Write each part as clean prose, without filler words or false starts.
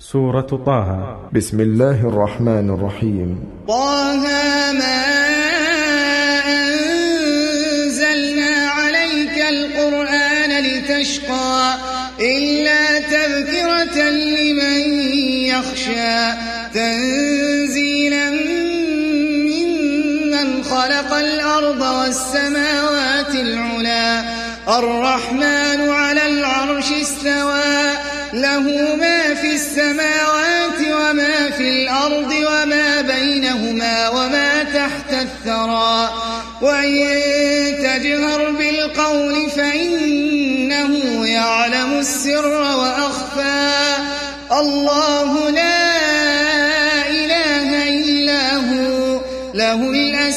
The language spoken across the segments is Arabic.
سورة طه. بسم الله الرحمن الرحيم. طه ما أنزلنا عليك القرآن لتشقى إلا تذكرة لمن يخشى تنزيلا ممن خلق الأرض والسماوات العلى الرحمن على العرش استوى له ما في السماوات وما في الأرض وما بينهما وما تحت الثرى وإن تجهر بالقول فإنه يعلم السر وأخفى الله لا إله إلا هو له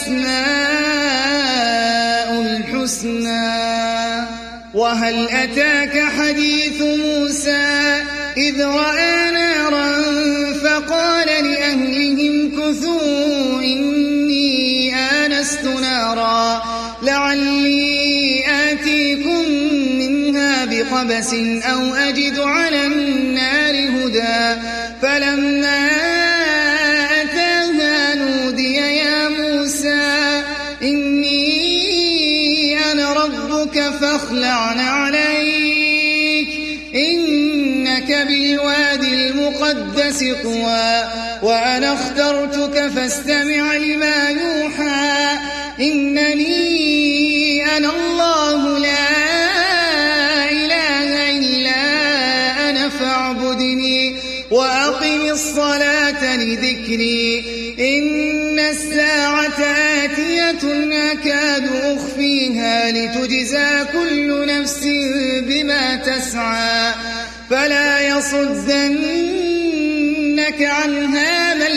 الأسماء الحسنى. وهل أتاك حديث موسى إذ رأى نارا فقال لأهلهم كثوا إني آنست نارا لعلي آتيكم منها بقبس أو أجد على النار هدى فلما أتاها نودي يا موسى إني أنا ربك فاخلع عليك إنك بالوادي المقدس طوى وأنا اخترتك فاستمع لما يوحى إنني أنا الله لا إله إلا أنا فاعبدني وأقم الصلاة لذكري إن الساعة آتية أكاد أخفيها لتجزى كل نفس بما تسعى فلا يصدنك عنها من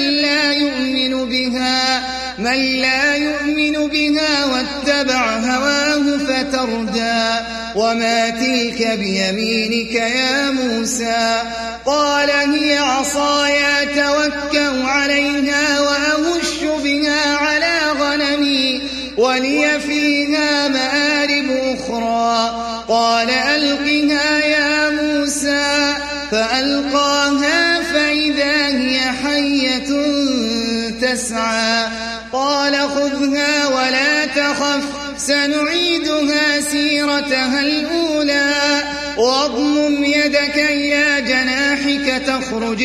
لا يؤمن بها واتبع هواه فتردى. وما تلك بيمينك يا موسى قال هي عصاي أتوكأ عليها وأهش بها على غنمي ولي فيها مآرب أخرى قال ألقها يا موسى فألقاها فإذا هي حية تسعى قال خذها ولا تخف سنعيدها سيرتها الأولى واضمم يدك إلى جناحك تخرج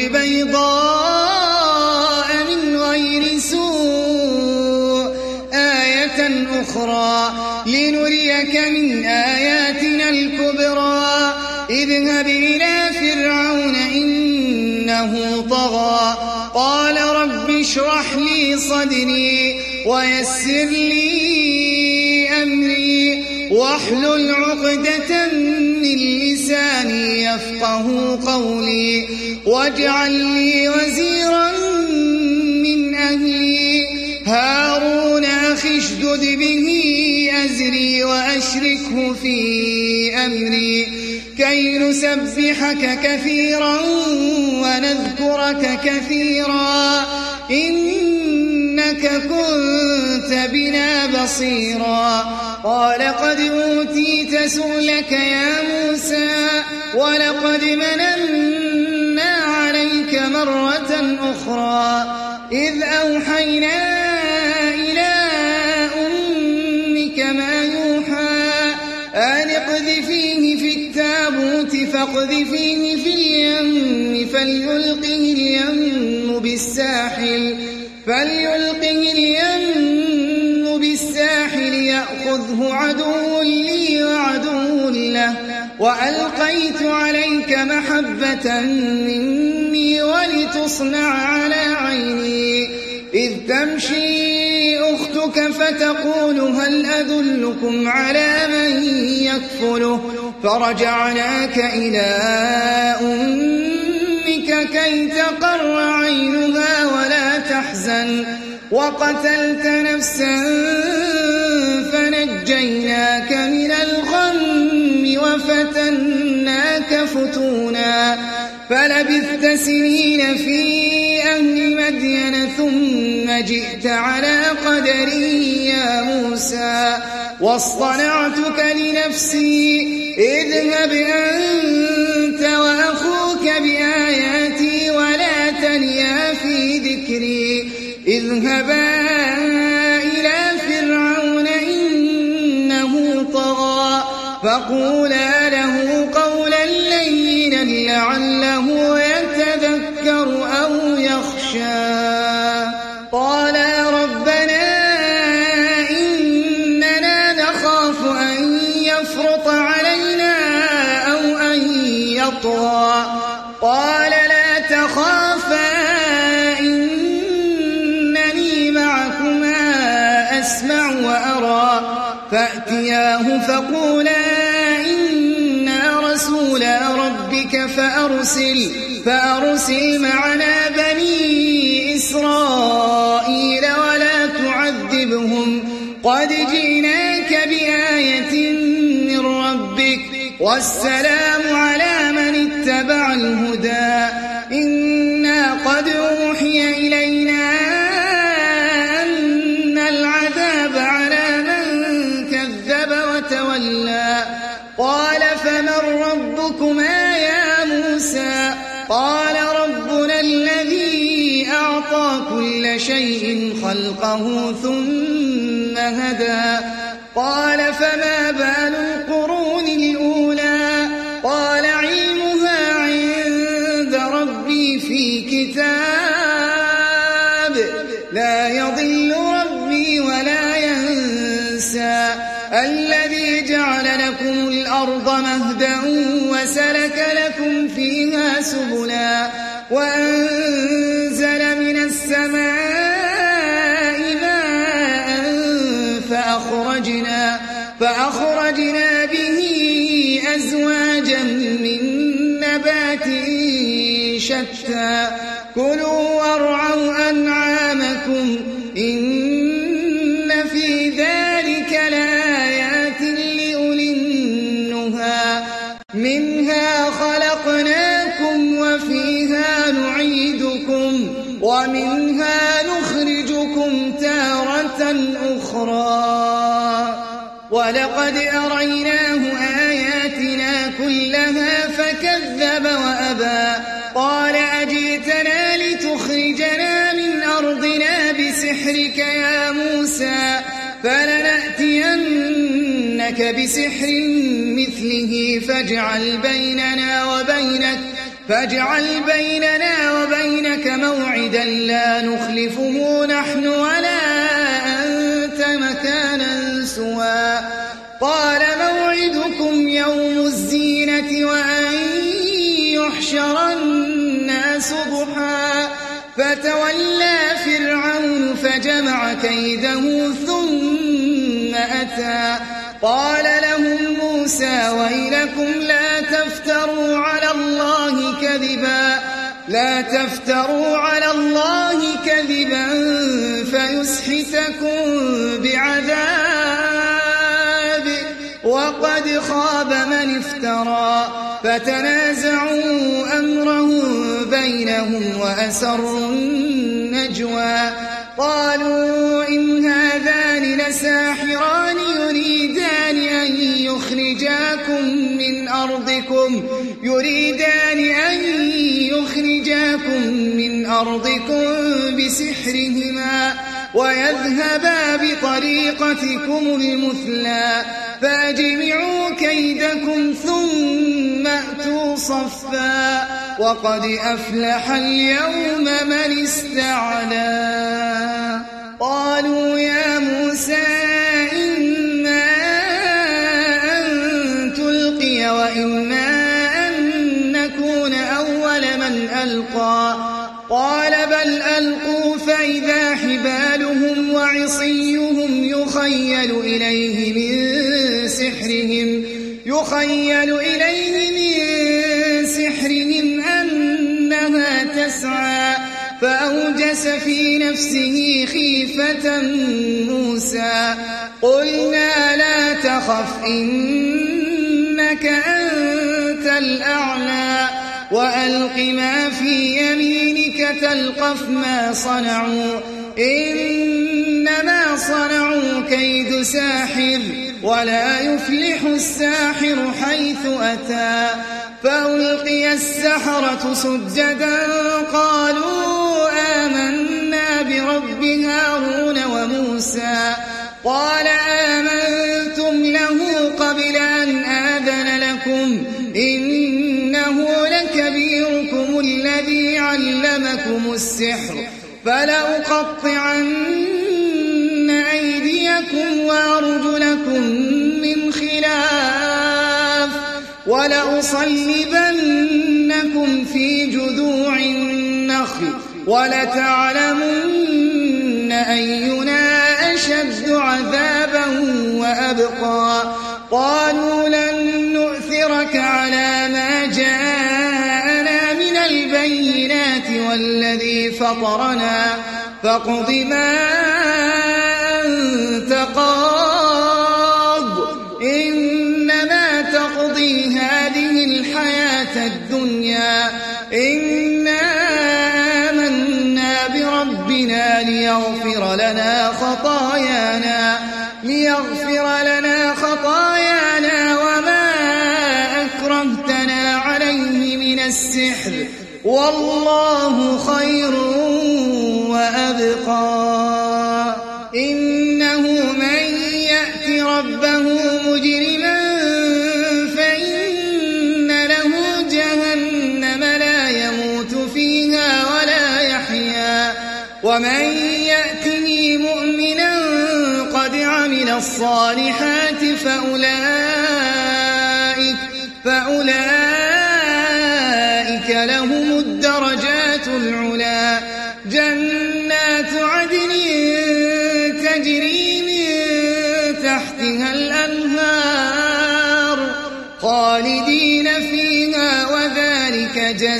بيضاء من غير سوء آية أخرى لنريك من آياتنا الكبرى اذهب إلى فرعون إنه طغى قال رب اشرح لي صدري ويسر لي أمري واحلل عقدة من لساني يفقه قولي واجعل لي وزيرا من أهلي هارون أخي اشدد به أزري وأشركه في أمري كي نسبحك كثيرا ونذكرك كثيرا إنك كنت بنا بصيرا قال قد أوتيت سؤلك يا موسى ولقد مننا عليك مرة أخرى إذ أوحينا إلى أمك ما يوحى أن اقذفيه في التابوت فاقذفيه في اليم فليلقه اليم بالساحل يأخذه عدو لي وعدو له وألقيت عليك محبة مني ولتصنع على عيني إذ تمشي أختك فتقول هل أدلكم على من يكفله فرجعناك إلى أمك كي تقر عينها ولا تحزن وقتلت نفسا فنجيناك من الغم وفتناك فتونا فلبثت سنين في أهل مدين ثم جئت على قدري يا موسى واصطنعتك لنفسي اذهب أنت وأخوك بآياتي اذهبا إلى فرعون إنه طغى فقولا له قولا لينا لعله يتذكر أو يخشى قالا ربنا إننا نخاف أن يفرط علينا أو أن يطغى قال لا تخافا إنني معكما أسمع وأرى فأتياه فقولا إنا رسولا ربك فأرسل معنا بني إسرائيل ولا تعذبهم قد جئناك بآية من ربك والسلام على من اتبع الهدى إنا قد أوحي إلينا أن العذاب على من كذب وتولى قال فمن ربكما يا موسى قال ربنا الذي أعطى كل شيء خلقه ثم هدى قال فما بال القرون الأولى قال علمها عند ربي في كتاب لا يضل ربي ولا ينسى الذي جعل لكم الأرض مهدا وسلك لكم فيها سبلا وأنزل من السماء ماء فأخرجنا به أزواجا من نبات شتى كلوا وارعوا أنعامكم إن في ذلك لآيات لأولي النهى منها خلقناكم وفيها نعيدكم ومنها نخرجكم تارة أخرى ولقد أريناه آياتنا كلها فكذب وأبى قال أجئتنا لتخرجنا من أرضنا بسحرك يا موسى فلنأتينك بسحر مثله فاجعل بيننا وبينك موعدا لا نخلفه نحن ولا أنت مكانا سوى قال موعدكم يوم الزينة وأن يحشر الناس ضحى فتولى فرعون فجمع كيده ثم أتى قال لهم موسى ويلكم لا تفتروا على الله كذبا فيسحتكم بعذاب وقد خاب من افترى فتنازعوا أمرهم بينهم وأسروا النجوى قالوا إن هذان لساحران يريدان أن يخرجاكم من أرضكم بسحرهما ويذهبا بطريقتكم المثلى فأجمعوا كيدكم ثم أتوا صفا وقد أفلح اليوم من استعلى قالوا يا موسى إما أن تلقي وإما أن نكون أول من ألقى قال بل ألقوا فإذا حبالهم وعصيهم يخيل إليه من سحرهم أنها تسعى فأوجس في نفسه خيفة موسى قلنا لا تخف إنك أنت الأعلى وألق ما في يمينك تلقف ما صنعوا إنما صنعوا كيد ساحر ولا يفلح الساحر حيث أتى فألقي السحرة سجدا قالوا آمنا برب الذي علمكم السحر فلأقطعن أيديكم وأرجلكم من خلاف ولأصلبنكم في جذوع النخل ولتعلمن أينا أشد عذابا وأبقى قالوا لن نؤثرك على ما جاءنا من البينات والذي فطرنا فاقض ما أنت قاض إنما تقضي هذه الحياة الدنيا إنا آمنا بربنا ليغفر لنا خطايانا وما أكرهتنا عليه من السحر والله خير وأبقى إنه من يأت ربه مجرما فإن له جهنم لا يموت فيها ولا يحيا ومن يأتني مؤمنا قد عمل الصالحات فأولئك لهم الدرجات العلا جنات عدن تجري من تحتها الأنهار خالدين فيها وذلك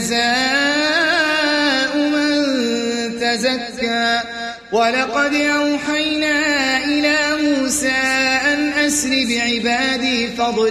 جزاء من تزكى ولقد أوحينا إلى موسى أن أسر بعبادي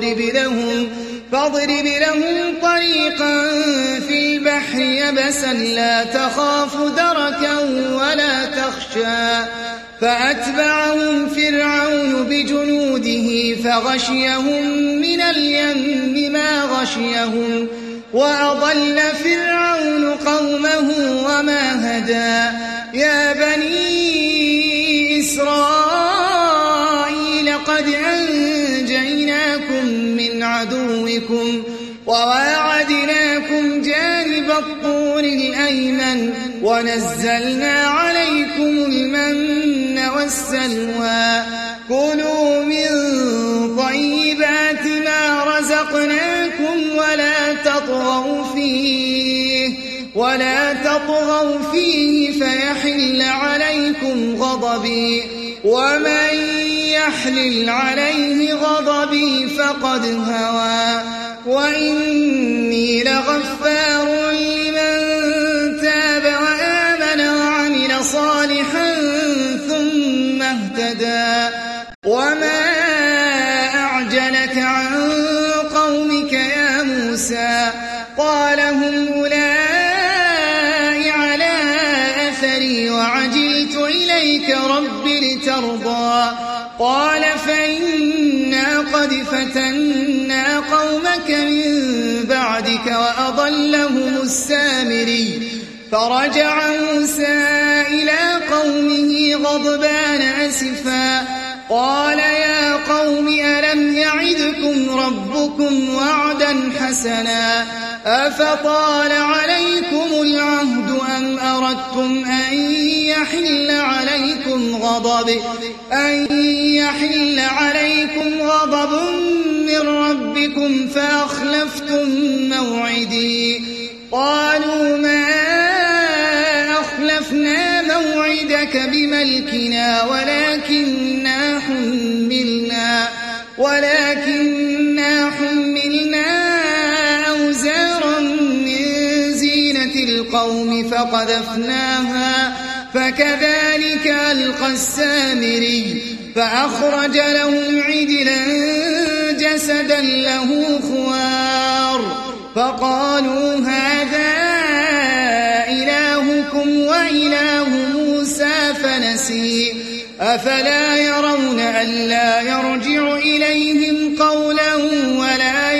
فاضرب لهم طريقا في البحر يبسا لا تخاف دركا ولا تخشى فأتبعهم فرعون بجنوده فغشيهم من اليم ما غشيهم وأضل فرعون قومه وما هدى يا بني إسرائيل قد أنجيناكم من عدوكم وواعدناكم جانب الطور الأيمن ونزلنا عليكم المن والسلوى كلوا من طيبات ما رزقناكم ولا تطغوا فيه فيحل عليكم غضبي ومن يحلل عليه غضبي فقد هوى وإني لغفار لمن تاب وآمن وعمل صالحا ثم اهتدى وما أعجلك عن قومك يا موسى قال هم أولئك على أثري وعجلت إليك رب لترضى قال فإنا قد فتنا قومك من بعدك وأضلهم السامري فرجع موسى إلى قومه غضبان أسفا قال يا قوم ألم يعدكم ربكم وعدا حسنا أفطال عليكم العهد أم أردتم أن يحل عليكم غضب من ربكم فأخلفتم موعدي قالوا ما أخلفنا موعدك بملكنا ولكننا حملنا أوزارا من زينة القوم فقذفناها فكذلك ألقى السامري فأخرج لهم عجلا جسدا له خوار فقالوا هذا إلهكم وإله موسى فنسي أفلا يرون ألا يرجع إليهم قولا ولا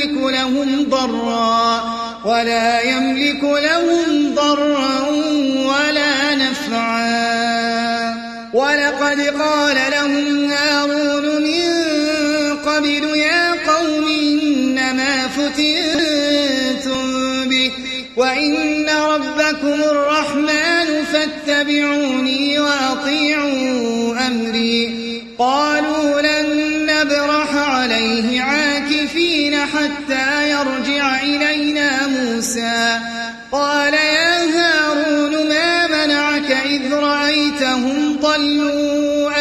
يملك لهم ضرا ولا نفعا ولقد قال لهم هارون من قبل يا قوم إنما فتنتم به وإن ربكم الرحمن فاتبعوني وأطيعوا أمري. قالوا لن نبرح عليه عاكفين حتى يرجع إلينا موسى. قال يا هارون ما منعك إذ رأيتهم ضلوا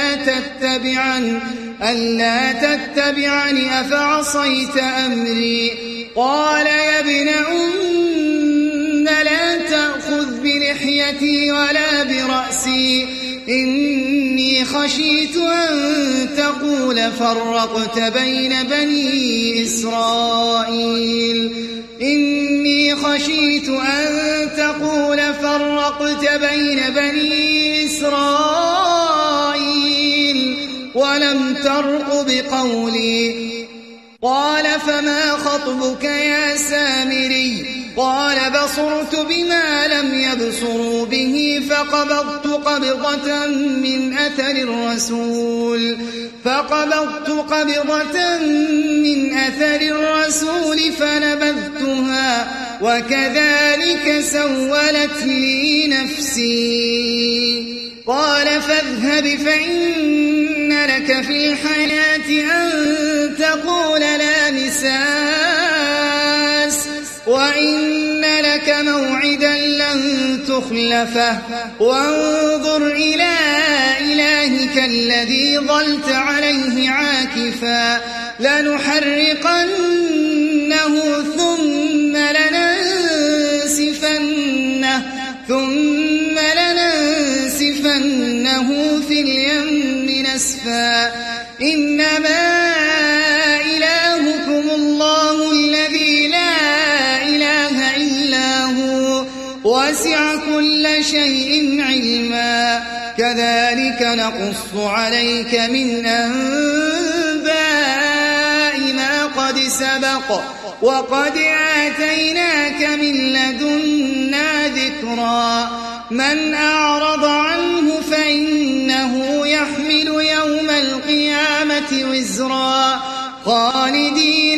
ألا تتبعني أفعصيت أمري. قال يا ابن لا تأخذ بلحيتي ولا برأسي إني خشيت أن تقول فرقت بين بني إسرائيل ولم ترق بقولي. قال فما خطبك يا سامري؟ قال بصرت بما لم يبصروا به فقبضت قبضة من أثر الرسول فنبذتها وكذلك سولت لي نفسي. قال فاذهب فإن لك في الحياة أن تقول لا مساس وإن لك موعدا لن تخلفه وانظر إلى إلهك الذي ظلت عليه عاكفا لنحرقنه ثم لننسفنه في اليم نسفا. إنما إلهكم الله الذي لا إله إلا هو وسع كل شيء علما. كذلك نقص عليك من أنباء ما قد سبق وقد آتيناك من لدنا ذكرا. من أعرض عنه فإنه يحمل يوم القيامة وزرا خالدين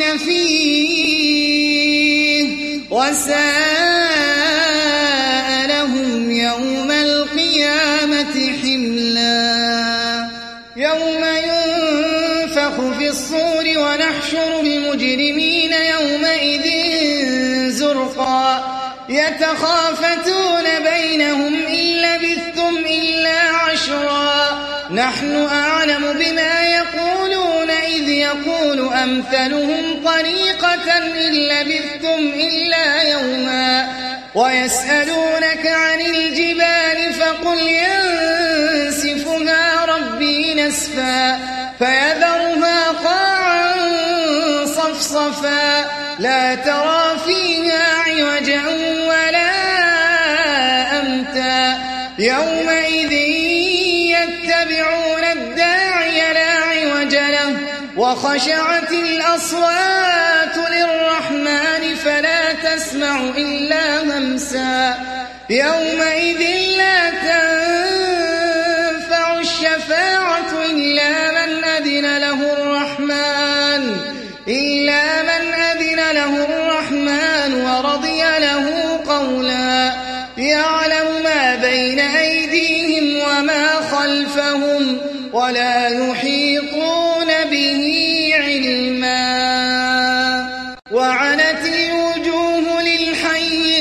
فيه وساء لهم يوم القيامة حملا. يوم ينفخ في الصور ونحشر المجرمين يومئذ زرقا يتخافتون بينهم إن لبثتم إلا عشرا نحن أعلم بما يقولون إذ يقول أمثلهم طريقة إن لبثتم إلا يوما. ويسألونك عن الجبال فقل ينسفها ربي نسفا فيذرها قاعا صفصفا لا ترى فيها عوجا ولا أمتا. يومئذ يتبعون الداعي لا عوج له وخشعت الأصوات للرحمن فلا تسمع إلا همسا. يومئذ لا تنفع الشفاعة إلا من أذن له الرحمن ورضي له قولا. يعلم ما بين أيديهم وما خلفهم ولا يحيطون به علما. وعنت الوجوه للحي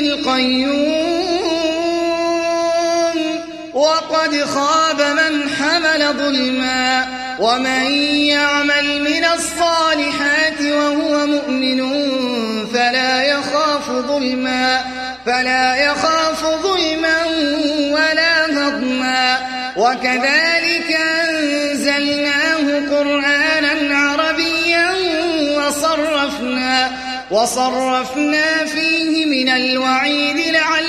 القيوم وقد خاب من حمل ظلما. ومن يعمل من الصالحات وهو مؤمن فلا يخاف ظلما ولا هضما. وكذلك أنزلناه قرآنا عربيا وصرفنا فيه من الوعيد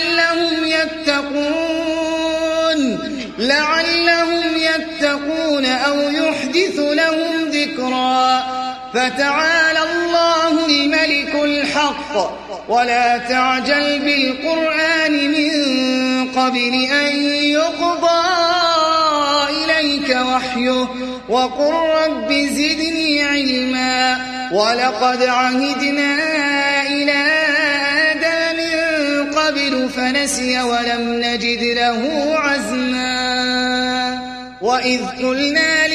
لعلهم يتقون أو يحدث لهم ذكرا. فتعالى الله الملك الحق ولا تعجل بالقرآن من قبل أن يقضى إليك وحيه وقل رب زدني علما. ولقد عهدنا إلى آدم من قبل فنسي ولم نجد له عزما وإذ قلنا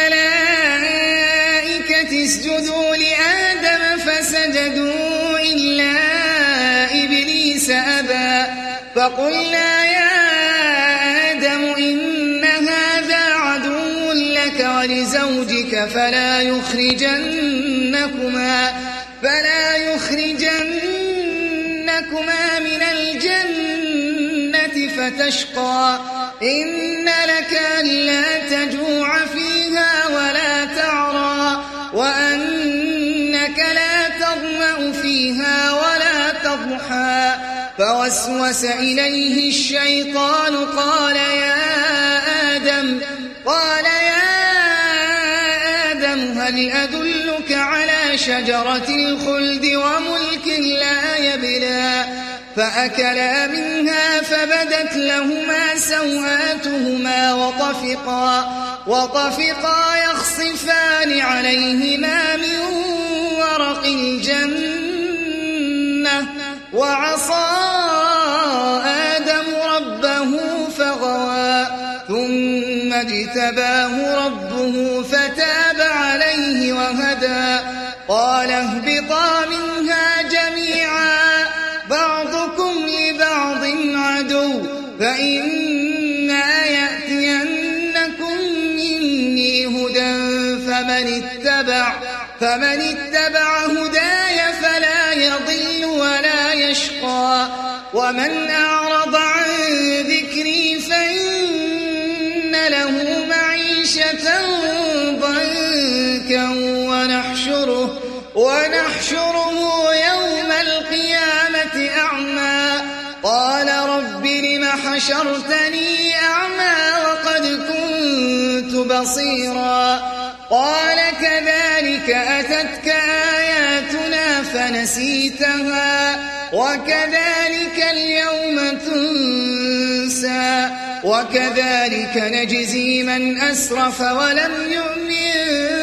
للملائكة اسجدوا لآدم فسجدوا إلا إبليس أبى فقلنا يا آدم إن هذا عدو لك ولزوجك فلا يخرجنكما من الجنة فتشقى إن لك ألا تجوع فيها ولا تعرى وأنك لا تظمأ فيها ولا تضحى فوسوس إليه الشيطان قال يا آدم هل أدلك على شجرة الخلد وملك لا يبلى فأكلا منها فبدت لهما سوآتهما وطفقا يخصفان عليهما من ورق الجنة وعصى آدم ربه فغوى ثم اجتباه ربه فتاب عليه وهدى قال اهبطا منها جميعا بعضكم لبعض عدو فإما يأتينكم مني هدى فمن اتبع هداي فلا يضل ولا يشقى ومن أعرض عن ذكري فإن له معيشة ضنكا ونحشره يوم القيامة أعمى قال رب لم حشرتني أعمى وقد كنت بصيرا قال كذلك أتتك آياتنا فنسيتها وكذلك اليوم تنسى وكذلك نجزي من أسرف ولم يؤمن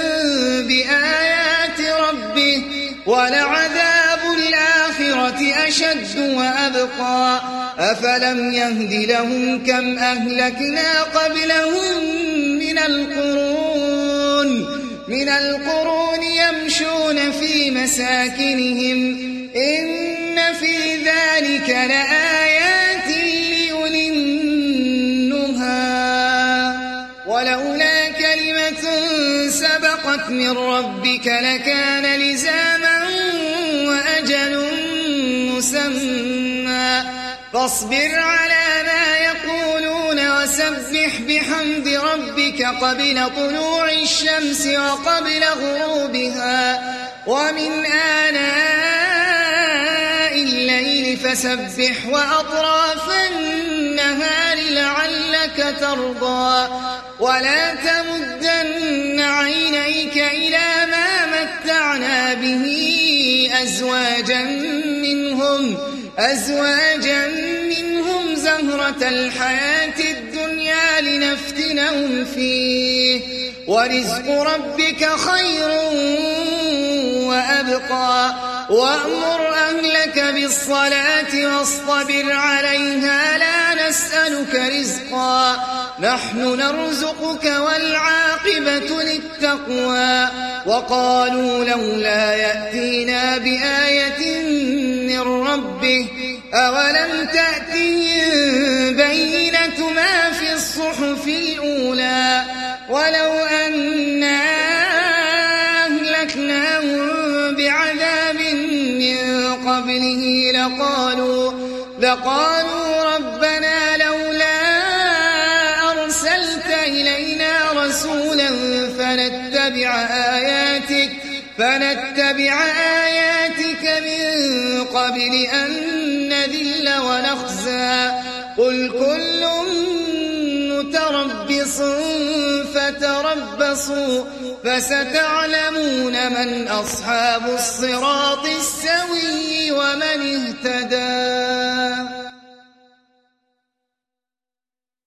بآيات ربه ولعذاب الآخرة أشد وأبقى أفلم يهد لهم كم أهلكنا قبلهم من القرون يمشون في مساكنهم إن في ذلك لآيات لأولي النهى ولولا كلمة سبقت من ربك لكان لزاما وأجل مسمى فاصبر على ما يقولون وسبح بحمد ربك قبل طلوع الشمس وقبل غروبها ومن آناء الليل فسبح وأطراف النهار لعلك ترضى ولا تمدن عينيك إلى ما متعنا به أزواجا منهم زهرة الحياة الدنيا لنفتنهم فيه ورزق ربك خير وأبقى وأمر أهلك بالصلاة واصطبر عليها لا نسألك رزقا نحن نرزقك والعاقبة للتقوى وقالوا لولا يأتينا بآية من ربه أولم تأتهم بينة ما في الصحف الأولى ولو أنا أهلكناهم بعذاب من قبله لقالوا ربنا لولا أرسلت إلينا رسولا فنتبع آياتك من قبل أن نذل ونخزى قل كل متربص فتربصوا فستعلمون من أصحاب الصراط السوي ومن اهتدى